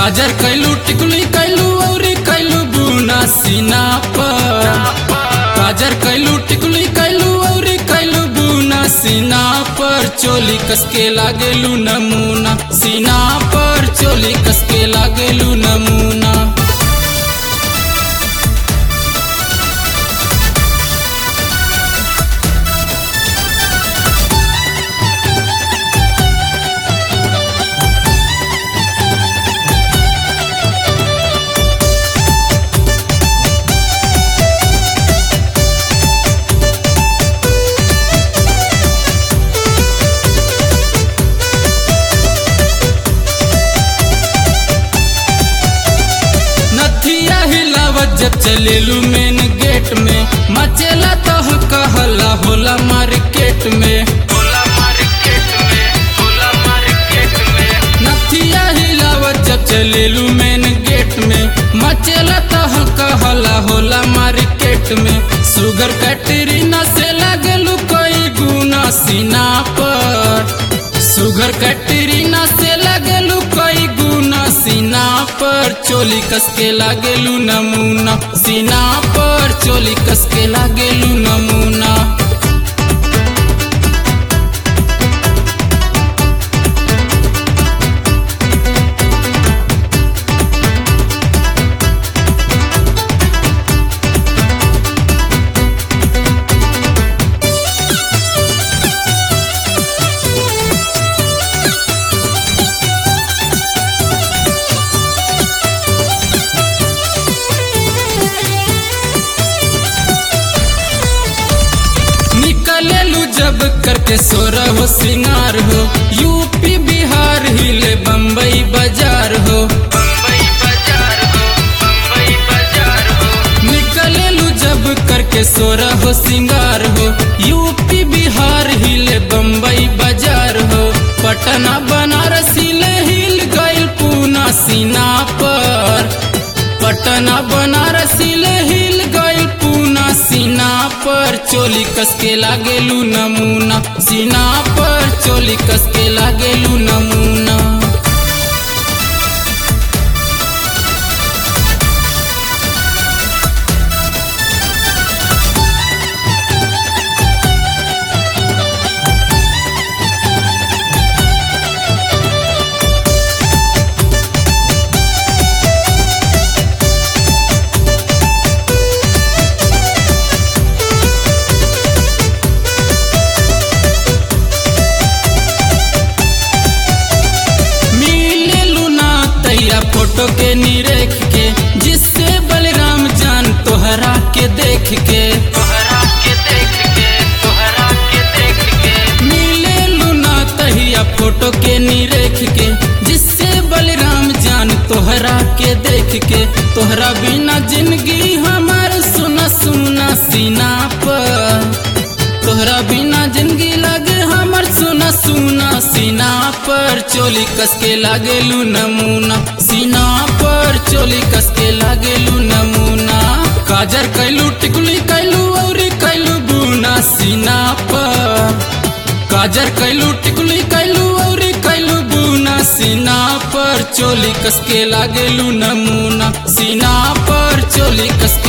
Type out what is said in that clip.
काजर कैलू टिकुली कैलू और कैलू बुना सीना पर। काजर कैलू टिकुली कैलू और कैलू बुना सीना पर। चोली कसके लागेलू नमूना सीना पर। चोली कसके लागेलू नमूना। जब चलेलू मेन गेट में मचेला तो कहला होला मार्केट में। होला मार्केट में, होला मार्केट में। नथिया हिलावत जब चलेलू मेन गेट में मचेला तो कहला होला मार्केट में। सुगर कैटरीना से लागेलू कोई गुना सीना पर। सुगर कैटरीना से लागेलू कोई गुना सीना पर। चोली कसके लागेलू नमूना सीना पर। चोली कसके लागेलू नमूना। जब करके सोरा हो सिंगार हो यूपी बिहार हिले बम्बई बाजार हो। बम्बई बाजार हो, बम्बई बाजार हो। निकलेलू जब करके सोरा हो सिंगार हो यूपी बिहार हिले बम्बई बाजार हो। पटना बनारस हिले हिल गइल पूना सीना पर। पटना बनारस हिले हिल गइल पूना सीना पर। चोली कसके लागेलू नमूना सीना पर। चोली कसके लागेलू नमूना। फोटो के निरेख के जिससे बलराम जान तोहरा के देख के। तोहरा के देख के, तोहरा के देख के। मिले लूना तहिया फोटो के निरेख के जिससे बलराम जान तोहरा के देख के। तोहरा बिना जिंदगी हमार सुना सुना सीना पर। तोहरा बिना जिंदगी लागे हमार सुना सुना सीना पर। चोली कसके लागेलू नमूना सीना पर। चोली कसके लागेलू नमूना। काजर कैलू टिकुली कैलू और कैलू बुना सीना पर। काजर कैलू टिकुली कैलू और कैलू बुना सीना पर। चोली कसके लागेलू नमूना सीना पर। चोली कसके